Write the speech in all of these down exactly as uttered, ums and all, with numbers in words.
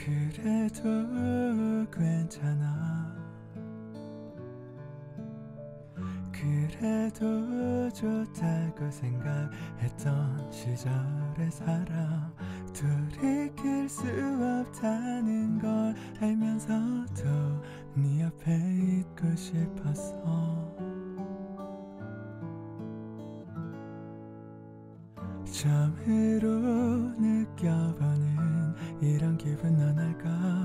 그래도 괜찮아. 그래도 좋다고 생각했던 시절의 사람 돌이킬 수 없다는 걸 알면서도 네 옆에 있고 싶었어. 처음으로 느껴보는 이런 기분 넌 알까?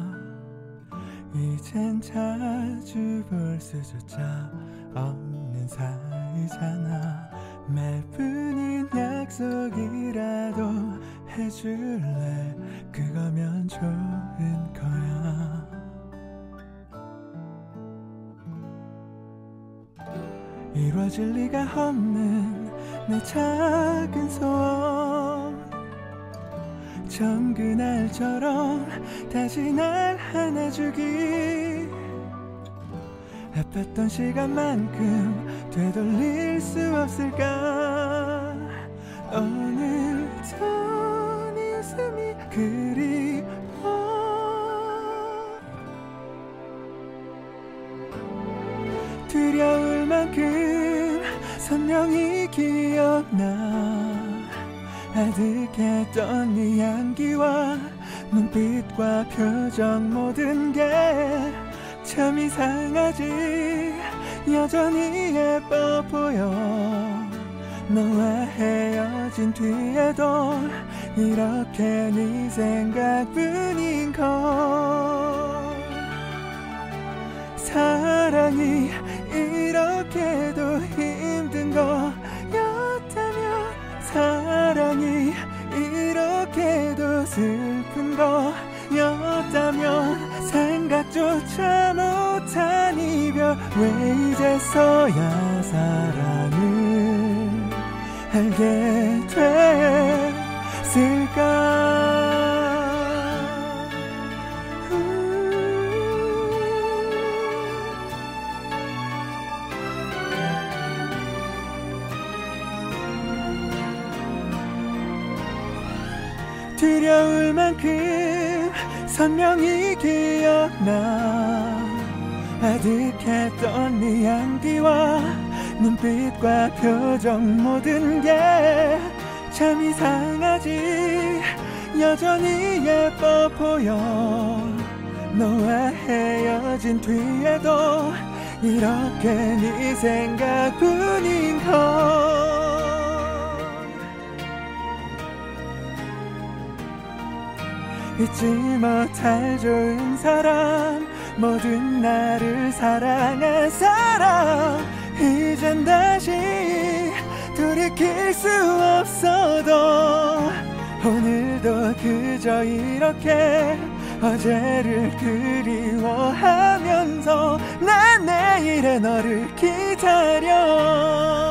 이젠 자주 볼 수조차 없는 사이잖아. 말뿐인 약속이라도 해줄래? 그거면 좋은 거야. 이루어질 리가 없는 내 작은 소원, 처음 그날처럼 다시 날 안아주기. 아팠던 시간만큼 되돌릴 수 없을까? 오늘도 네 웃음이 그리워. 두려울 만큼 선명히 기억나. 아득했던 네 향기와 눈빛과 표정 모든 게 참 이상하지. 여전히 예뻐 보여. 너와 헤어진 뒤에도 이렇게 네 생각뿐인 걸. 사랑이 이렇게도 힘든 거였다면, 사랑이 이렇게도 슬픈 거였다면, 생각조차 못한 이별 왜 이제서야 사랑을 알게 됐을까? 두려울 만큼 선명히 기억나. 아득했던 네 향기와 눈빛과 표정 모든 게 참 이상하지. 여전히 예뻐 보여. 너와 헤어진 뒤에도 이렇게 네 생각뿐인 걸. 잊지 못할 좋은 사람, 모든 나를 사랑한 사람, 이젠 다시 돌이킬 수 없어도 오늘도 그저 이렇게 어제를 그리워하면서 난 내일의 너를 기다려.